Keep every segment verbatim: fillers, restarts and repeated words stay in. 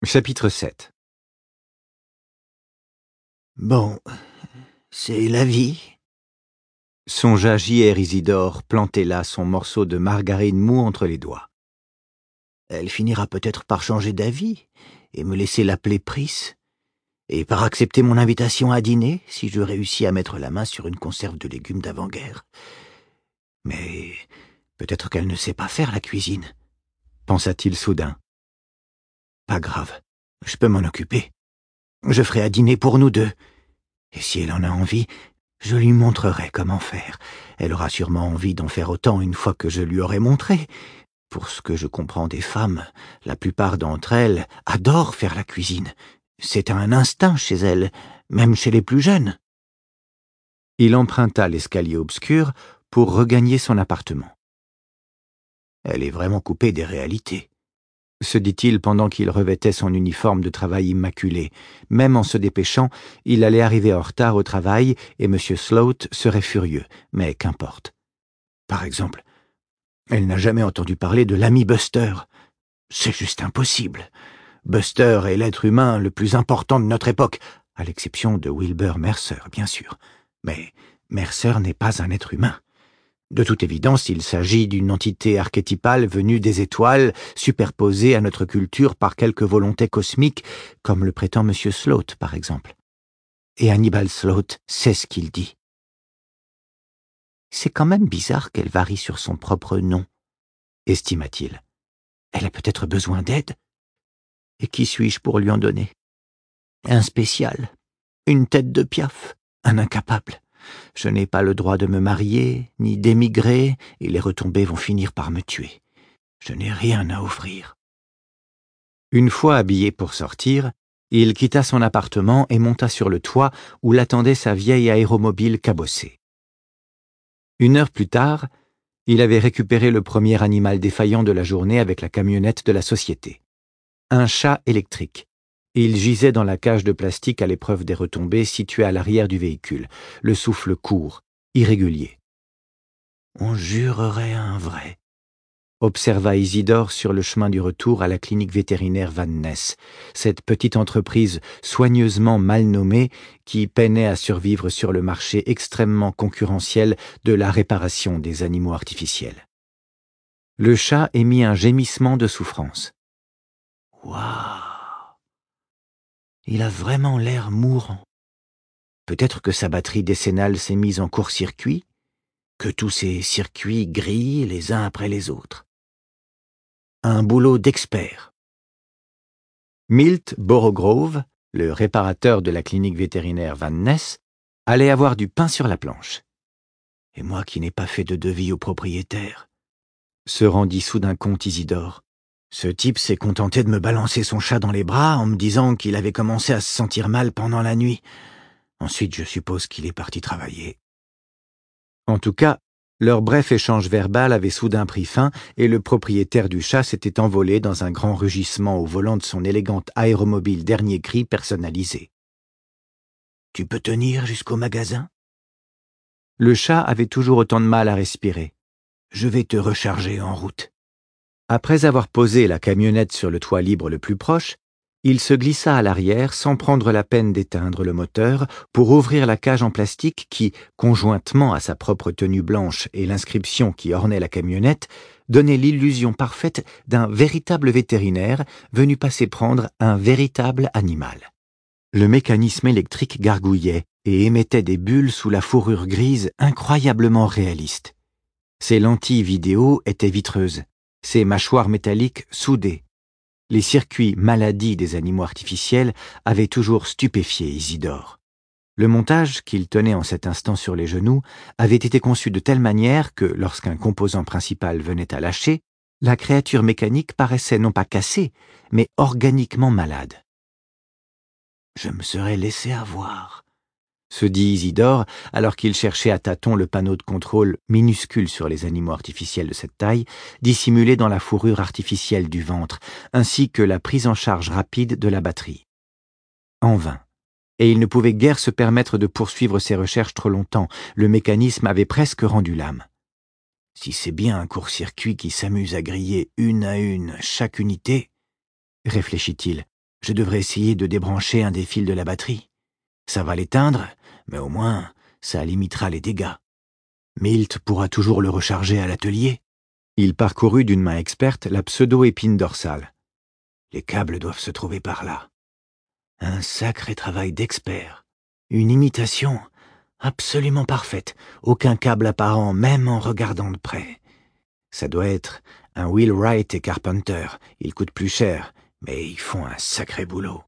Chapitre sept. Bon, c'est la vie. Songea J R Isidore, planté là son morceau de margarine mou entre les doigts. Elle finira peut-être par changer d'avis et me laisser l'appeler Pris, et par accepter mon invitation à dîner si je réussis à mettre la main sur une conserve de légumes d'avant-guerre. Mais peut-être qu'elle ne sait pas faire la cuisine, pensa-t-il soudain. Pas grave, je peux m'en occuper. Je ferai à dîner pour nous deux. Et si elle en a envie, je lui montrerai comment faire. Elle aura sûrement envie d'en faire autant une fois que je lui aurai montré. Pour ce que je comprends des femmes, la plupart d'entre elles adorent faire la cuisine. C'est un instinct chez elles, même chez les plus jeunes. Il emprunta l'escalier obscur pour regagner son appartement. Elle est vraiment coupée des réalités, se dit-il pendant qu'il revêtait son uniforme de travail immaculé. Même en se dépêchant, il allait arriver en retard au travail et M. Sloat serait furieux, mais qu'importe. Par exemple, elle n'a jamais entendu parler de l'ami Buster. C'est juste impossible. Buster est l'être humain le plus important de notre époque, à l'exception de Wilbur Mercer, bien sûr. Mais Mercer n'est pas un être humain. De toute évidence, il s'agit d'une entité archétypale venue des étoiles, superposée à notre culture par quelque volonté cosmique, comme le prétend M. Sloat, par exemple. Et Hannibal Sloat sait ce qu'il dit. C'est quand même bizarre qu'elle varie sur son propre nom, estima-t-il. Elle a peut-être besoin d'aide. Et qui suis-je pour lui en donner? Un spécial, une tête de piaf, un incapable. Je n'ai pas le droit de me marier, ni d'émigrer, et les retombées vont finir par me tuer. Je n'ai rien à offrir. Une fois habillé pour sortir, il quitta son appartement et monta sur le toit où l'attendait sa vieille aéromobile cabossée. Une heure plus tard, il avait récupéré le premier animal défaillant de la journée avec la camionnette de la société. Un chat électrique. Il gisait dans la cage de plastique à l'épreuve des retombées située à l'arrière du véhicule, le souffle court, irrégulier. « On jurerait un vrai », observa Isidore sur le chemin du retour à la clinique vétérinaire Van Ness, cette petite entreprise soigneusement mal nommée qui peinait à survivre sur le marché extrêmement concurrentiel de la réparation des animaux artificiels. Le chat émit un gémissement de souffrance. « Waouh ! Il a vraiment l'air mourant. Peut-être que sa batterie décennale s'est mise en court-circuit, que tous ces circuits grillent les uns après les autres. Un boulot d'expert. » Milt Borogrove, le réparateur de la clinique vétérinaire Van Ness, allait avoir du pain sur la planche. Et moi qui n'ai pas fait de devis au propriétaire, se rendit soudain compte Isidore. Ce type s'est contenté de me balancer son chat dans les bras en me disant qu'il avait commencé à se sentir mal pendant la nuit. Ensuite, je suppose qu'il est parti travailler. En tout cas, leur bref échange verbal avait soudain pris fin et le propriétaire du chat s'était envolé dans un grand rugissement au volant de son élégante aéromobile dernier cri personnalisé. « Tu peux tenir jusqu'au magasin ?» Le chat avait toujours autant de mal à respirer. « Je vais te recharger en route. » Après avoir posé la camionnette sur le toit libre le plus proche, il se glissa à l'arrière sans prendre la peine d'éteindre le moteur pour ouvrir la cage en plastique qui, conjointement à sa propre tenue blanche et l'inscription qui ornait la camionnette, donnait l'illusion parfaite d'un véritable vétérinaire venu passer prendre un véritable animal. Le mécanisme électrique gargouillait et émettait des bulles sous la fourrure grise incroyablement réaliste. Ses lentilles vidéo étaient vitreuses. Ses mâchoires métalliques soudées. Les circuits maladie des animaux artificiels avaient toujours stupéfié Isidore. Le montage, qu'il tenait en cet instant sur les genoux, avait été conçu de telle manière que, lorsqu'un composant principal venait à lâcher, la créature mécanique paraissait non pas cassée, mais organiquement malade. « Je me serais laissé avoir », se dit Isidore, alors qu'il cherchait à tâtons le panneau de contrôle minuscule sur les animaux artificiels de cette taille, dissimulé dans la fourrure artificielle du ventre, ainsi que la prise en charge rapide de la batterie. En vain. Et il ne pouvait guère se permettre de poursuivre ses recherches trop longtemps, le mécanisme avait presque rendu l'âme. Si c'est bien un court-circuit qui s'amuse à griller une à une chaque unité, réfléchit-il, Je devrais essayer de débrancher un des fils de la batterie. Ça va l'éteindre, mais au moins, ça limitera les dégâts. Milt pourra toujours le recharger à l'atelier. Il parcourut d'une main experte la pseudo-épine dorsale. Les câbles doivent se trouver par là. Un sacré travail d'expert. Une imitation absolument parfaite. Aucun câble apparent, même en regardant de près. Ça doit être un Wheelwright et Carpenter. Ils coûtent plus cher, mais ils font un sacré boulot.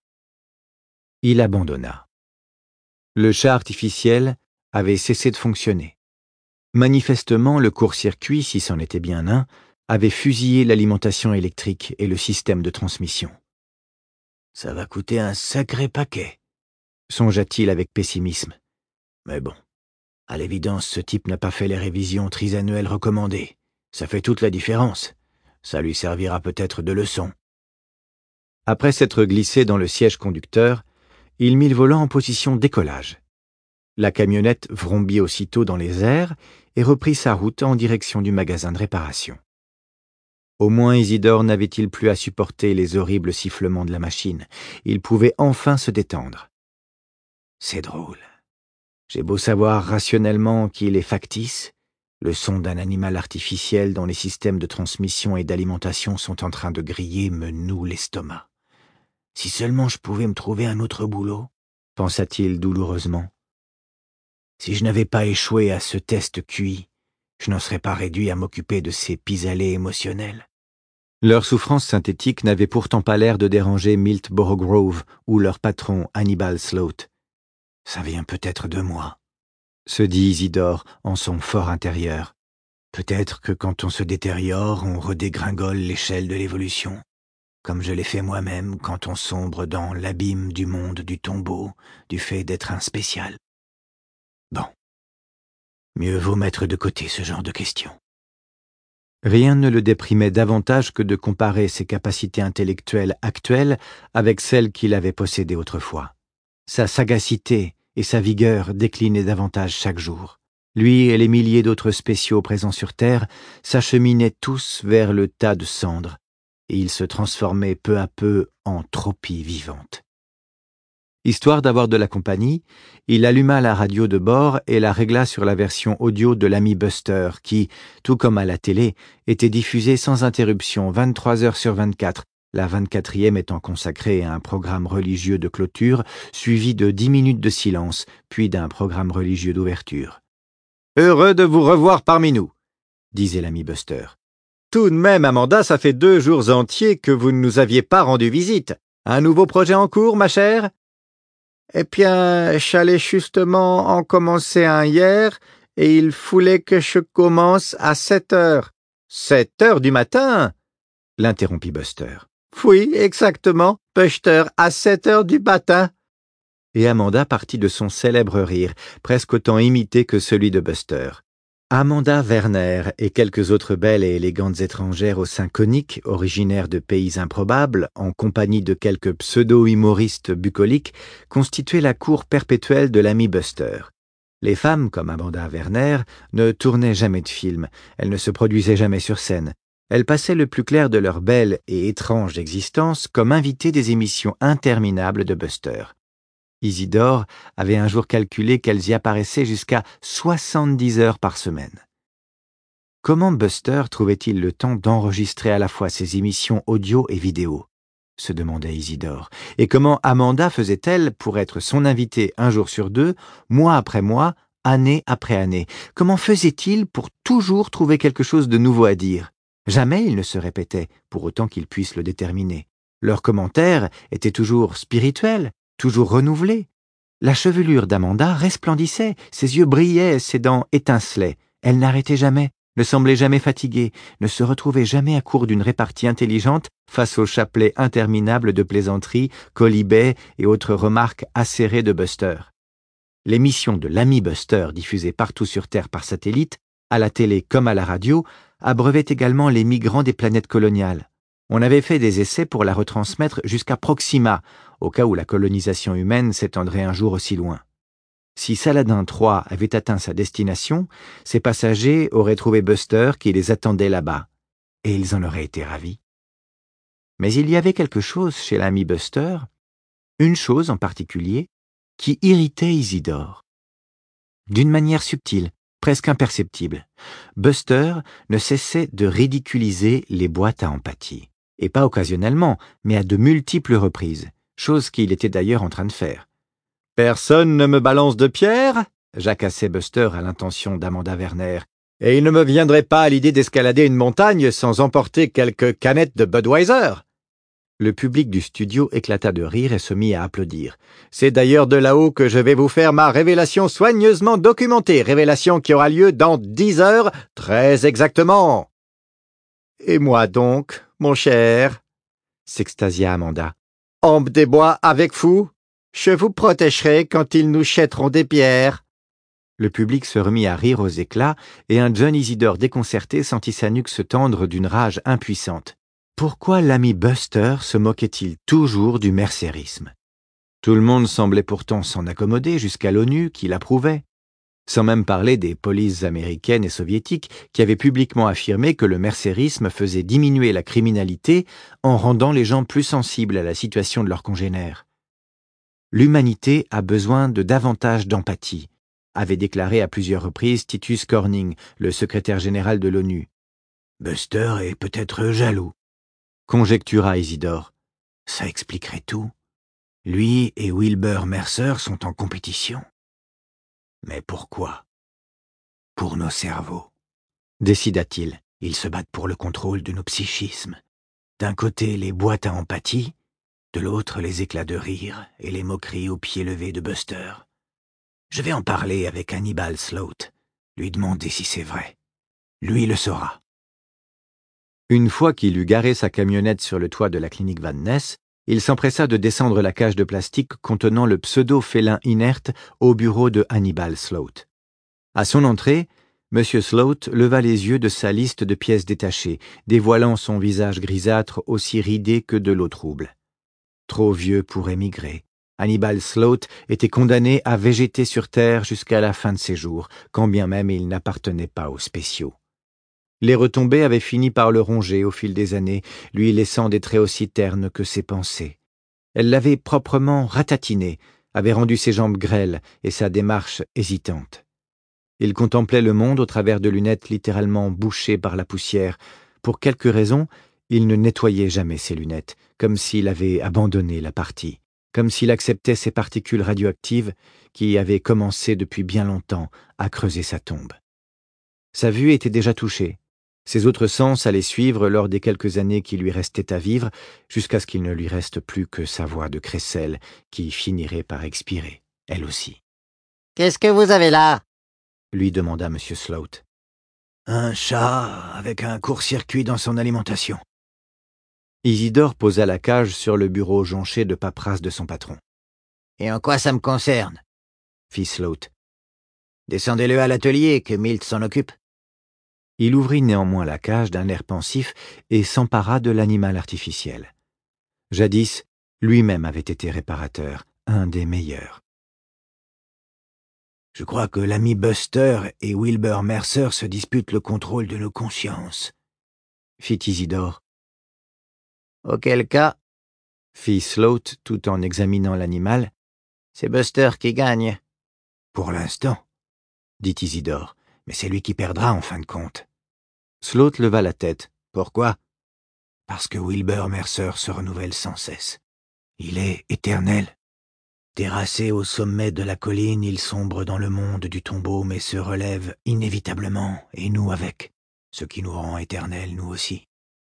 Il abandonna. Le chat artificiel avait cessé de fonctionner. Manifestement, le court-circuit, si c'en était bien un, avait fusillé l'alimentation électrique et le système de transmission. « Ça va coûter un sacré paquet », songea-t-il avec pessimisme. Mais bon, à l'évidence, ce type n'a pas fait les révisions trisannuelles recommandées. Ça fait toute la différence. Ça lui servira peut-être de leçon. Après s'être glissé dans le siège conducteur, il mit le volant en position décollage. La camionnette vrombit aussitôt dans les airs et reprit sa route en direction du magasin de réparation. Au moins Isidore n'avait-il plus à supporter les horribles sifflements de la machine. Il pouvait enfin se détendre. C'est drôle. J'ai beau savoir rationnellement qu'il est factice, le son d'un animal artificiel dont les systèmes de transmission et d'alimentation sont en train de griller me noue l'estomac. Si seulement je pouvais me trouver un autre boulot, pensa-t-il douloureusement. Si je n'avais pas échoué à ce test Q I, je n'en serais pas réduit à m'occuper de ces pis-aller émotionnels. Leur souffrance synthétique n'avait pourtant pas l'air de déranger Milt Borogrove ou leur patron Hannibal Sloat. Ça vient peut-être de moi, se dit Isidore en son fort intérieur. Peut-être que quand on se détériore, on redégringole l'échelle de l'évolution, comme je l'ai fait moi-même quand on sombre dans l'abîme du monde du tombeau, du fait d'être un spécial. Bon, mieux vaut mettre de côté ce genre de questions. Rien ne le déprimait davantage que de comparer ses capacités intellectuelles actuelles avec celles qu'il avait possédées autrefois. Sa sagacité et sa vigueur déclinaient davantage chaque jour. Lui et les milliers d'autres spéciaux présents sur Terre s'acheminaient tous vers le tas de cendres, et ils se transformaient peu à peu en tropies vivantes. Histoire d'avoir de la compagnie, il alluma la radio de bord et la régla sur la version audio de l'ami Buster qui, tout comme à la télé, était diffusée sans interruption vingt-trois heures sur vingt-quatre, la vingt-quatrième étant consacrée à un programme religieux de clôture suivi de dix minutes de silence, puis d'un programme religieux d'ouverture. « Heureux de vous revoir parmi nous », disait l'ami Buster. « Tout de même, Amanda, ça fait deux jours entiers que vous ne nous aviez pas rendu visite. Un nouveau projet en cours, ma chère ?» Eh bien, j'allais justement en commencer un hier, et il fallait que je commence à sept heures. Sept heures du matin? L'interrompit Buster. Oui, exactement, Buster, à sept heures du matin. Et Amanda partit de son célèbre rire, presque autant imité que celui de Buster. Amanda Werner et quelques autres belles et élégantes étrangères au sein conique, originaires de pays improbables, en compagnie de quelques pseudo-humoristes bucoliques, constituaient la cour perpétuelle de l'ami Buster. Les femmes, comme Amanda Werner, ne tournaient jamais de films, elles ne se produisaient jamais sur scène. Elles passaient le plus clair de leur belle et étrange existence comme invitées des émissions interminables de Buster. Isidore avait un jour calculé qu'elles y apparaissaient jusqu'à soixante-dix heures par semaine. Comment Buster trouvait-il le temps d'enregistrer à la fois ses émissions audio et vidéo, se demandait Isidore, et comment Amanda faisait-elle pour être son invitée un jour sur deux, mois après mois, année après année? Comment faisait-il pour toujours trouver quelque chose de nouveau à dire? Jamais il ne se répétait, pour autant qu'il puisse le déterminer. Leurs commentaires étaient toujours spirituels, toujours renouvelés. La chevelure d'Amanda resplendissait, ses yeux brillaient, ses dents étincelaient. Elle n'arrêtait jamais, ne semblait jamais fatiguée, ne se retrouvait jamais à court d'une répartie intelligente face au chapelet interminable de plaisanteries, quolibets et autres remarques acérées de Buster. L'émission de l'ami Buster, diffusée partout sur Terre par satellite, à la télé comme à la radio, abreuvait également les migrants des planètes coloniales. On avait fait des essais pour la retransmettre jusqu'à Proxima, au cas où la colonisation humaine s'étendrait un jour aussi loin. Si Saladin trois avait atteint sa destination, ses passagers auraient trouvé Buster qui les attendait là-bas, et ils en auraient été ravis. Mais il y avait quelque chose chez l'ami Buster, une chose en particulier, qui irritait Isidore. D'une manière subtile, presque imperceptible, Buster ne cessait de ridiculiser les boîtes à empathie. Et pas occasionnellement, mais à de multiples reprises, chose qu'il était d'ailleurs en train de faire. « Personne ne me balance de pierre ?» jacassait Buster à l'intention d'Amanda Werner. « Et il ne me viendrait pas à l'idée d'escalader une montagne sans emporter quelques canettes de Budweiser !» Le public du studio éclata de rire et se mit à applaudir. « C'est d'ailleurs de là-haut que je vais vous faire ma révélation soigneusement documentée, révélation qui aura lieu dans dix heures, très exactement. »« Et moi donc, mon cher ?» s'extasia Amanda. « Ambe des bois avec vous, je vous protégerai quand ils nous jetteront des pierres. » Le public se remit à rire aux éclats, et un John Isidore déconcerté sentit sa nuque se tendre d'une rage impuissante. Pourquoi l'ami Buster se moquait-il toujours du mercérisme? Tout le monde semblait pourtant s'en accommoder jusqu'à l'ONU qui l'approuvait, sans même parler des polices américaines et soviétiques qui avaient publiquement affirmé que le mercérisme faisait diminuer la criminalité en rendant les gens plus sensibles à la situation de leurs congénères. L'humanité a besoin de davantage d'empathie, avait déclaré à plusieurs reprises Titus Corning, le secrétaire général de l'ONU. Buster est peut-être jaloux, conjectura Isidore. Ça expliquerait tout. Lui et Wilbur Mercer sont en compétition. Mais pourquoi? Pour nos cerveaux, décida-t-il. Ils se battent pour le contrôle de nos psychismes. D'un côté, les boîtes à empathie, de l'autre, les éclats de rire et les moqueries au pied levé de Buster. Je vais en parler avec Hannibal Sloat, lui demander si c'est vrai. Lui le saura. Une fois qu'il eut garé sa camionnette sur le toit de la clinique Van Ness, il s'empressa de descendre la cage de plastique contenant le pseudo-félin inerte au bureau de Hannibal Sloat. À son entrée, M. Sloat leva les yeux de sa liste de pièces détachées, dévoilant son visage grisâtre aussi ridé que de l'eau trouble. Trop vieux pour émigrer, Hannibal Sloat était condamné à végéter sur terre jusqu'à la fin de ses jours, quand bien même il n'appartenait pas aux spéciaux. Les retombées avaient fini par le ronger au fil des années, lui laissant des traits aussi ternes que ses pensées. Elle l'avait proprement ratatiné, avait rendu ses jambes grêles et sa démarche hésitante. Il contemplait le monde au travers de lunettes littéralement bouchées par la poussière. Pour quelque raison, il ne nettoyait jamais ses lunettes, comme s'il avait abandonné la partie, comme s'il acceptait ces particules radioactives qui avaient commencé depuis bien longtemps à creuser sa tombe. Sa vue était déjà touchée. Ses autres sens allaient suivre lors des quelques années qui lui restaient à vivre, jusqu'à ce qu'il ne lui reste plus que sa voix de crécelle, qui finirait par expirer, elle aussi. « Qu'est-ce que vous avez là ?» lui demanda M. Sloat. « Un chat avec un court-circuit dans son alimentation. » Isidore posa la cage sur le bureau jonché de paperasse de son patron. « Et en quoi ça me concerne ?» fit Sloat. « Descendez-le à l'atelier, que Milt s'en occupe. » Il ouvrit néanmoins la cage d'un air pensif et s'empara de l'animal artificiel. Jadis, lui-même avait été réparateur, un des meilleurs. « Je crois que l'ami Buster et Wilbur Mercer se disputent le contrôle de nos consciences, » fit Isidore. « Auquel cas, » fit Sloat tout en examinant l'animal, « c'est Buster qui gagne. » « Pour l'instant, » dit Isidore, « mais c'est lui qui perdra en fin de compte. » Sloat leva la tête. « Pourquoi ?»« Parce que Wilbur Mercer se renouvelle sans cesse. Il est éternel. Terrassé au sommet de la colline, il sombre dans le monde du tombeau, mais se relève inévitablement, et nous avec, ce qui nous rend éternels, nous aussi. »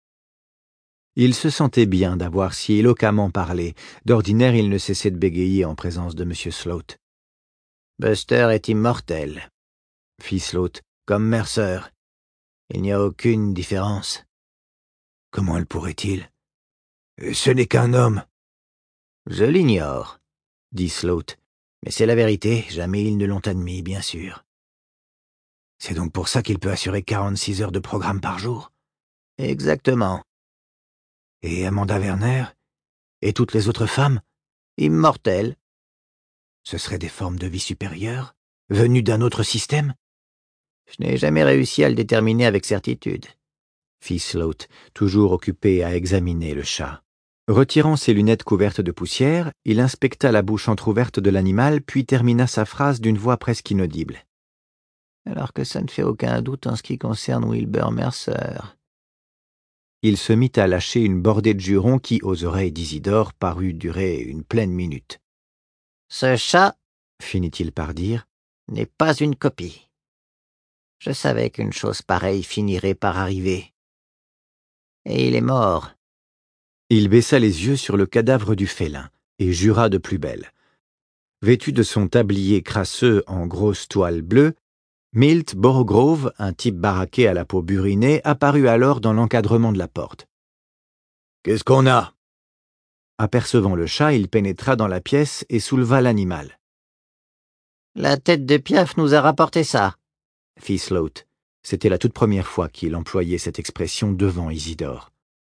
Il se sentait bien d'avoir si éloquemment parlé. D'ordinaire, il ne cessait de bégayer en présence de M. Sloat. « Buster est immortel, » fit Sloat. « Comme Mercer. Il n'y a aucune différence. » « Comment le pourrait-il? Ce n'est qu'un homme. »« Je l'ignore, » dit Sloat. « Mais c'est la vérité, jamais ils ne l'ont admis, bien sûr. » « C'est donc pour ça qu'il peut assurer quarante-six heures de programme par jour? » »« Exactement. »« Et Amanda Werner? Et toutes les autres femmes? »« Immortelles. » »« Ce seraient des formes de vie supérieures, venues d'un autre système? » »« Je n'ai jamais réussi à le déterminer avec certitude. » fit Sloat, toujours occupé à examiner le chat. Retirant ses lunettes couvertes de poussière, il inspecta la bouche entr'ouverte de l'animal, puis termina sa phrase d'une voix presque inaudible. « Alors que ça ne fait aucun doute en ce qui concerne Wilbur Mercer. » Il se mit à lâcher une bordée de jurons qui, aux oreilles d'Isidore, parut durer une pleine minute. « Ce chat, finit-il par dire, n'est pas une copie. Je savais qu'une chose pareille finirait par arriver. Et il est mort. » Il baissa les yeux sur le cadavre du félin et jura de plus belle. Vêtu de son tablier crasseux en grosse toile bleue, Milt Borogrove, un type baraqué à la peau burinée, apparut alors dans l'encadrement de la porte. « Qu'est-ce qu'on a ?» Apercevant le chat, il pénétra dans la pièce et souleva l'animal. « La tête de Piaf nous a rapporté ça, » fit Sloat. C'était la toute première fois qu'il employait cette expression devant Isidore.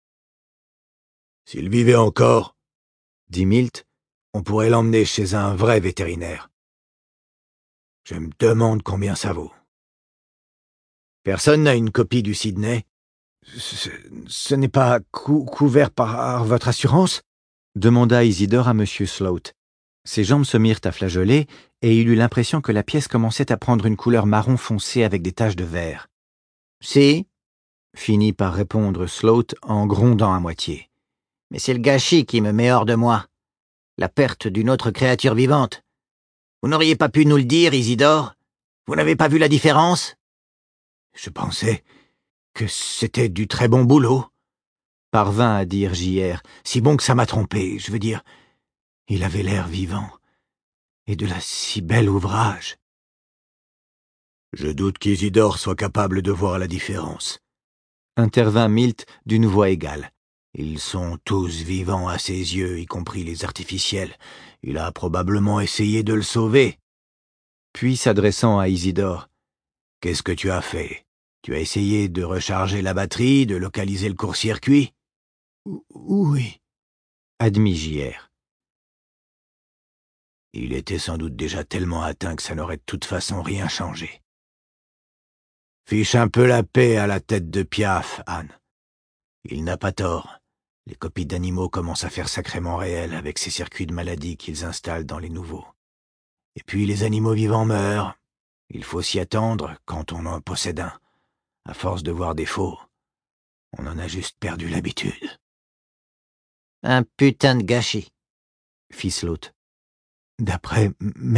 « S'il vivait encore, dit Milt, on pourrait l'emmener chez un vrai vétérinaire. Je me demande combien ça vaut. Personne n'a une copie du Sydney? Ce, ce n'est pas cou couvert par votre assurance? Demanda Isidore à Monsieur Sloat. Ses jambes se mirent à flageoler, et il eut l'impression que la pièce commençait à prendre une couleur marron foncé avec des taches de vert. « Si, » finit par répondre Sloat en grondant à moitié. « mais c'est le gâchis qui me met hors de moi. La perte d'une autre créature vivante. Vous n'auriez pas pu nous le dire, Isidore? Vous n'avez pas vu la différence? » Je pensais que c'était du très bon boulot, parvint à dire J R. Si bon que ça m'a trompé, je veux dire, il avait l'air vivant, et de la si bel ouvrage. Je doute qu'Isidore soit capable de voir la différence, intervint Milt d'une voix égale. Ils sont tous vivants à ses yeux, y compris les artificiels. Il a probablement essayé de le sauver. Puis, s'adressant à Isidore, « Qu'est-ce que tu as fait? Tu as essayé de recharger la batterie, de localiser le court-circuit ?»« Oui, » admit J R. Il était sans doute déjà tellement atteint que ça n'aurait de toute façon rien changé. Fiche un peu la paix à la tête de Piaf, Anne. Il n'a pas tort. Les copies d'animaux commencent à faire sacrément réel avec ces circuits de maladie qu'ils installent dans les nouveaux. Et puis les animaux vivants meurent. Il faut s'y attendre quand on en possède un. À force de voir des faux, on en a juste perdu l'habitude. « Un putain de gâchis, » fit Sloat. « D'après Mercer, »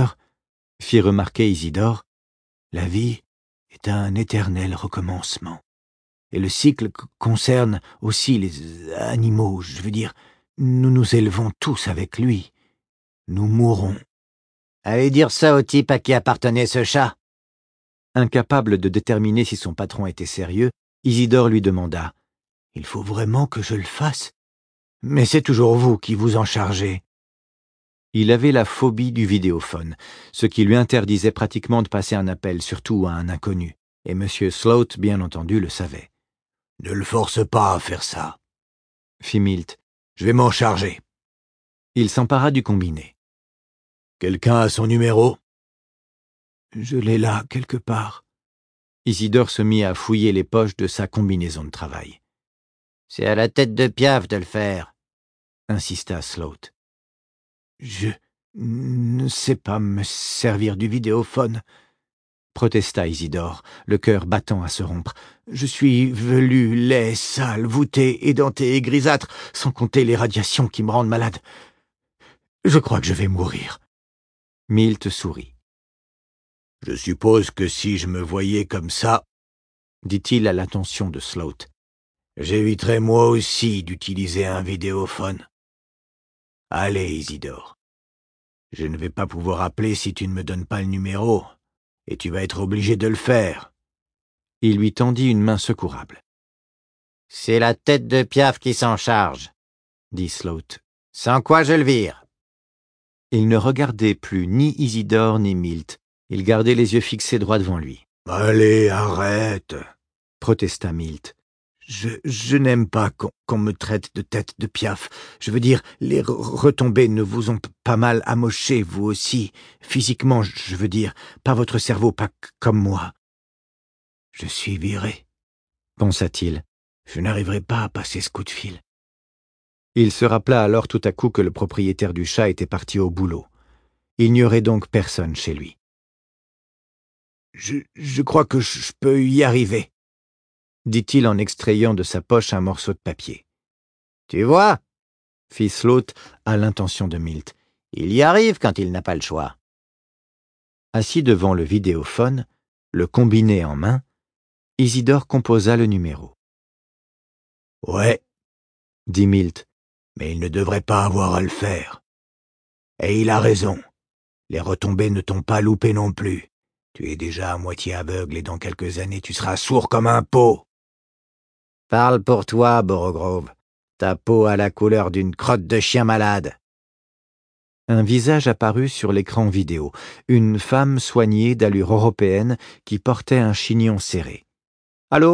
fit remarquer Isidore, « la vie est un éternel recommencement. Et le cycle concerne aussi les animaux, je veux dire, nous nous élevons tous avec lui. Nous mourrons. » Allez dire ça au type à qui appartenait ce chat. Incapable de déterminer si son patron était sérieux, Isidore lui demanda. « Il faut vraiment que je le fasse? Mais c'est toujours vous qui vous en chargez. » Il avait la phobie du vidéophone, ce qui lui interdisait pratiquement de passer un appel, surtout à un inconnu, et M. Sloat, bien entendu, le savait. « Ne le force pas à faire ça, » fit Milt. « Je vais m'en charger. » Il s'empara du combiné. « Quelqu'un a son numéro? »« Je l'ai là, quelque part. » Isidore se mit à fouiller les poches de sa combinaison de travail. « C'est à la tête de Piaf de le faire, » insista Sloat. « Je ne sais pas me servir du vidéophone, » protesta Isidore, le cœur battant à se rompre. « Je suis velu, laid, sale, voûté, édenté et grisâtre, sans compter les radiations qui me rendent malade. Je crois que je vais mourir. » Milt sourit. « Je suppose que si je me voyais comme ça, » dit-il à l'attention de Sloat, « j'éviterais moi aussi d'utiliser un vidéophone. Allez, Isidore. Je ne vais pas pouvoir appeler si tu ne me donnes pas le numéro, et tu vas être obligé de le faire. » Il lui tendit une main secourable. « C'est la tête de Piaf qui s'en charge, » dit Sloat. « Sans quoi je le vire. » Il ne regardait plus ni Isidore ni Milt. Il gardait les yeux fixés droit devant lui. « Allez, arrête !» protesta Milt. Je, je n'aime pas qu'on qu'on me traite de tête de Piaf. Je veux dire, les retombées ne vous ont pas mal amoché, vous aussi. Physiquement, je veux dire, pas votre cerveau, pas comme moi. Je suis viré, pensa-t-il. Je n'arriverai pas à passer ce coup de fil. Il se rappela alors tout à coup que le propriétaire du chat était parti au boulot. Il n'y aurait donc personne chez lui. Je, je crois que je peux y arriver, dit-il en extrayant de sa poche un morceau de papier. Tu vois, fit Sloat à l'intention de Milt. Il y arrive quand il n'a pas le choix. Assis devant le vidéophone, le combiné en main, Isidore composa le numéro. Ouais, dit Milt. Mais il ne devrait pas avoir à le faire. Et il a raison. Les retombées ne t'ont pas loupé non plus. Tu es déjà à moitié aveugle et dans quelques années tu seras sourd comme un pot. Parle pour toi, Borogrove. Ta peau a la couleur d'une crotte de chien malade. Un visage apparut sur l'écran vidéo, une femme soignée d'allure européenne qui portait un chignon serré. « Allô ?»«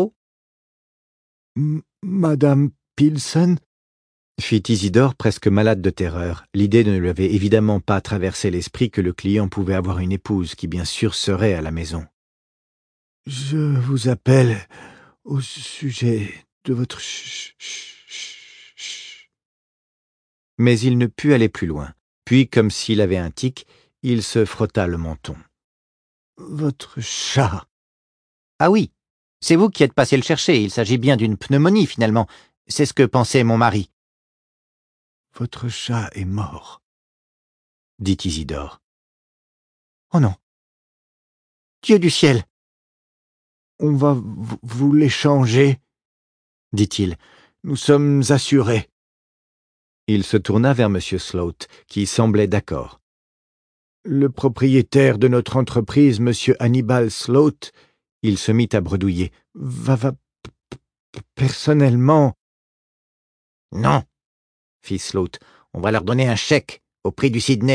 Madame Pilson ?» fit Isidore presque malade de terreur. L'idée ne lui avait évidemment pas traversé l'esprit que le client pouvait avoir une épouse qui bien sûr serait à la maison. « Je vous appelle au sujet de votre ch... ch... ch... » Mais il ne put aller plus loin. Puis, comme s'il avait un tic, il se frotta le menton. « Votre chat !»« Ah oui, c'est vous qui êtes passé le chercher. Il s'agit bien d'une pneumonie, finalement. C'est ce que pensait mon mari. »« Votre chat est mort, » dit Isidore. « Oh non. Dieu du ciel !»« On va vous l'échanger, » dit-il. « Nous sommes assurés. » Il se tourna vers M. Sloat, qui semblait d'accord. « Le propriétaire de notre entreprise, M. Hannibal Sloat, » il se mit à bredouiller, « va, va, personnellement... » « Non, » fit Sloat, « on va leur donner un chèque au prix du Sydney. »«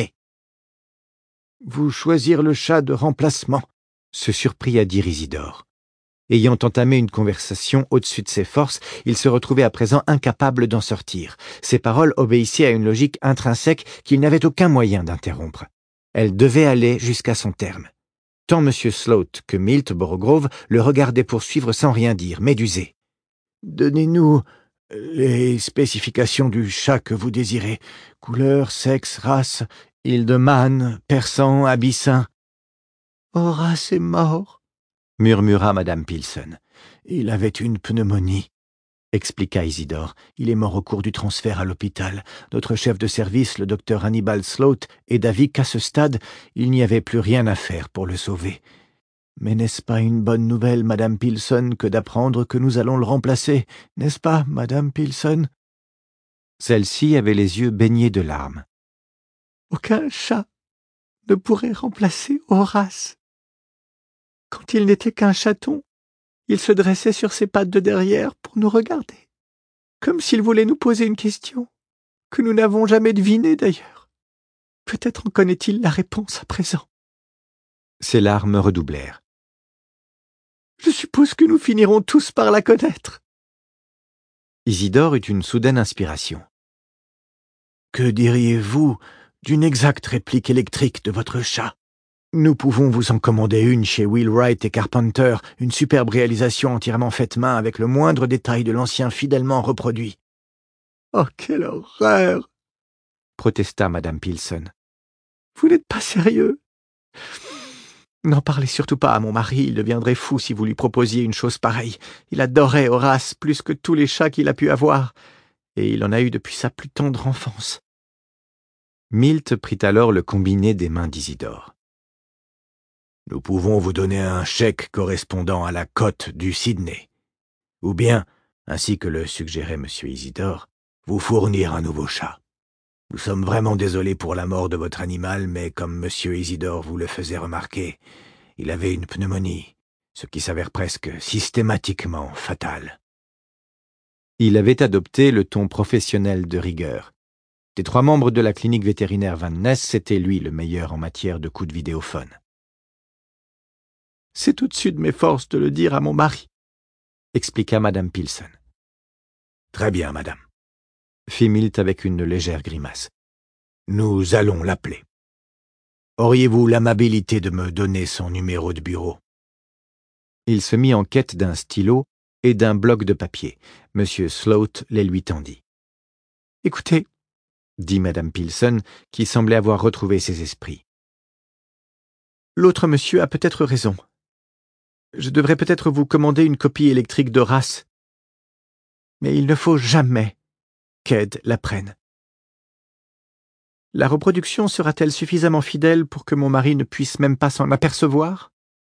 Vous choisir le chat de remplacement, » se surprit à dire Isidore. Ayant entamé une conversation au-dessus de ses forces, il se retrouvait à présent incapable d'en sortir. Ses paroles obéissaient à une logique intrinsèque qu'il n'avait aucun moyen d'interrompre. Elles devaient aller jusqu'à son terme. Tant M. Sloat que Milt Borogrove le regardaient poursuivre sans rien dire, médusés. « Donnez-nous les spécifications du chat que vous désirez. Couleur, sexe, race, île de Man, persan, abyssin. »« Horace est mort, » murmura Madame Pilson. « Il avait une pneumonie, » expliqua Isidore. « Il est mort au cours du transfert à l'hôpital. Notre chef de service, le docteur Hannibal Sloat, est d'avis qu'à ce stade, il n'y avait plus rien à faire pour le sauver. Mais n'est-ce pas une bonne nouvelle, Madame Pilson, que d'apprendre que nous allons le remplacer, n'est-ce pas, Madame Pilson ?» Celle-ci avait les yeux baignés de larmes. « Aucun chat ne pourrait remplacer Horace. Quand il n'était qu'un chaton, il se dressait sur ses pattes de derrière pour nous regarder, comme s'il voulait nous poser une question, que nous n'avons jamais devinée d'ailleurs. Peut-être en connaît-il la réponse à présent. » Ses larmes redoublèrent. « Je suppose que nous finirons tous par la connaître. » Isidore eut une soudaine inspiration. « Que diriez-vous d'une exacte réplique électrique de votre chat ? Nous pouvons vous en commander une chez Wheelwright et Carpenter, une superbe réalisation entièrement faite main avec le moindre détail de l'ancien fidèlement reproduit. »« Oh, quelle horreur !» protesta Madame Pilson. « Vous n'êtes pas sérieux ? N'en parlez surtout pas à mon mari, il deviendrait fou si vous lui proposiez une chose pareille. Il adorait Horace plus que tous les chats qu'il a pu avoir, et il en a eu depuis sa plus tendre enfance. » Milt prit alors le combiné des mains d'Isidore. « Nous pouvons vous donner un chèque correspondant à la cote du Sydney. Ou bien, ainsi que le suggérait M. Isidore, vous fournir un nouveau chat. Nous sommes vraiment désolés pour la mort de votre animal, mais comme M. Isidore vous le faisait remarquer, il avait une pneumonie, ce qui s'avère presque systématiquement fatal. » Il avait adopté le ton professionnel de rigueur. Des trois membres de la clinique vétérinaire Van Ness, c'était lui le meilleur en matière de coups de vidéophone. « C'est au-dessus de mes forces de le dire à mon mari, » expliqua Madame Pilson. « Très bien, madame, » fit Milt avec une légère grimace. « Nous allons l'appeler. Auriez-vous l'amabilité de me donner son numéro de bureau ?» Il se mit en quête d'un stylo et d'un bloc de papier. Monsieur Sloat les lui tendit. Écoutez, dit madame Pilson, qui semblait avoir retrouvé ses esprits. L'autre monsieur a peut-être raison. Je devrais peut-être vous commander une copie électrique d'Horace. Mais il ne faut jamais qu'Ed la prenne. La reproduction sera-t-elle suffisamment fidèle pour que mon mari ne puisse même pas s'en apercevoir?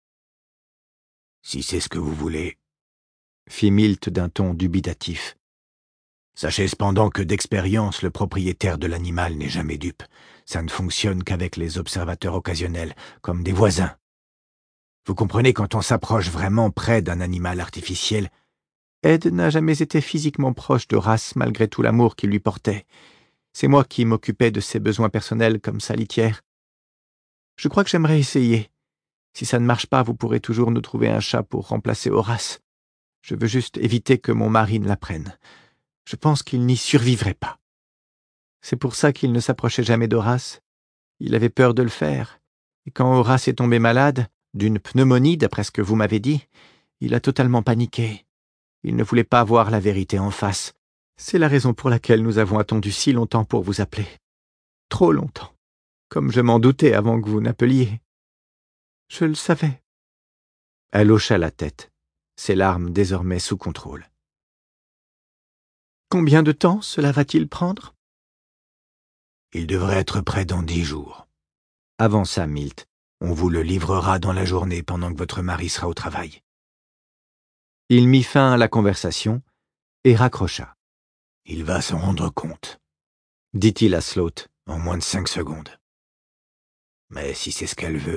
Si c'est ce que vous voulez, fit Milt d'un ton dubitatif. Sachez cependant que d'expérience, le propriétaire de l'animal n'est jamais dupe. Ça ne fonctionne qu'avec les observateurs occasionnels, comme des voisins. Vous comprenez, quand on s'approche vraiment près d'un animal artificiel, Ed n'a jamais été physiquement proche d'Horace malgré tout l'amour qu'il lui portait. C'est moi qui m'occupais de ses besoins personnels comme sa litière. Je crois que j'aimerais essayer. Si ça ne marche pas, vous pourrez toujours nous trouver un chat pour remplacer Horace. Je veux juste éviter que mon mari ne la prenne. Je pense qu'il n'y survivrait pas. C'est pour ça qu'il ne s'approchait jamais d'Horace. Il avait peur de le faire. Et quand Horace est tombé malade, d'une pneumonie, d'après ce que vous m'avez dit, il a totalement paniqué. Il ne voulait pas voir la vérité en face. C'est la raison pour laquelle nous avons attendu si longtemps pour vous appeler. Trop longtemps. Comme je m'en doutais avant que vous n'appeliez. Je le savais. Elle hocha la tête, ses larmes désormais sous contrôle. Combien de temps cela va-t-il prendre? Il devrait être prêt dans dix jours. Avança Milt. On vous le livrera dans la journée pendant que votre mari sera au travail. Il mit fin à la conversation et raccrocha. Il va s'en rendre compte, dit-il à Sloat en moins de cinq secondes. Mais si c'est ce qu'elle veut.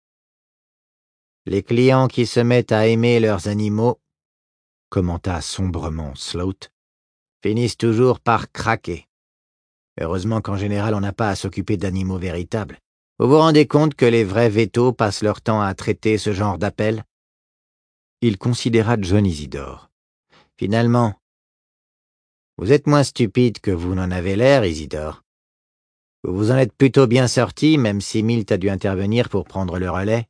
Les clients qui se mettent à aimer leurs animaux, commenta sombrement Sloat, finissent toujours par craquer. Heureusement qu'en général on n'a pas à s'occuper d'animaux véritables. Vous vous rendez compte que les vrais vétos passent leur temps à traiter ce genre d'appel? Il considéra John Isidore. Finalement, vous êtes moins stupide que vous n'en avez l'air, Isidore. Vous vous en êtes plutôt bien sorti, même si Milt a dû intervenir pour prendre le relais.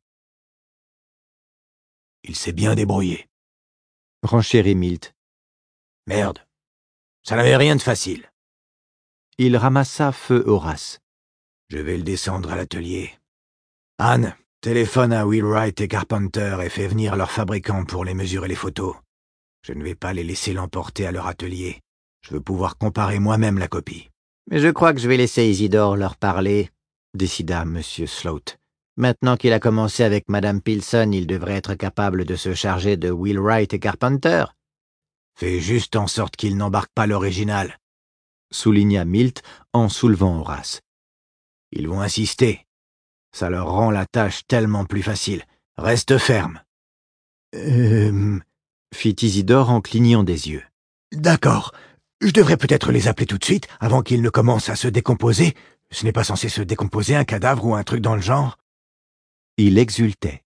Il s'est bien débrouillé, renchérit Milt. Merde, ça n'avait rien de facile. Il ramassa feu Horace. Je vais le descendre à l'atelier. Anne, téléphone à Wheelwright et Carpenter et fais venir leurs fabricants pour les mesures et les photos. Je ne vais pas les laisser l'emporter à leur atelier. Je veux pouvoir comparer moi-même la copie. Mais je crois que je vais laisser Isidore leur parler, décida M. Sloat. Maintenant qu'il a commencé avec madame Pilson, il devrait être capable de se charger de Wheelwright et Carpenter. Fais juste en sorte qu'ils n'embarquent pas l'original, souligna Milt en soulevant Horace. Ils vont insister. Ça leur rend la tâche tellement plus facile. Reste ferme. Euh... fit Isidore en clignant des yeux. D'accord. Je devrais peut-être les appeler tout de suite, avant qu'ils ne commencent à se décomposer. Ce n'est pas censé se décomposer un cadavre ou un truc dans le genre. Il exultait.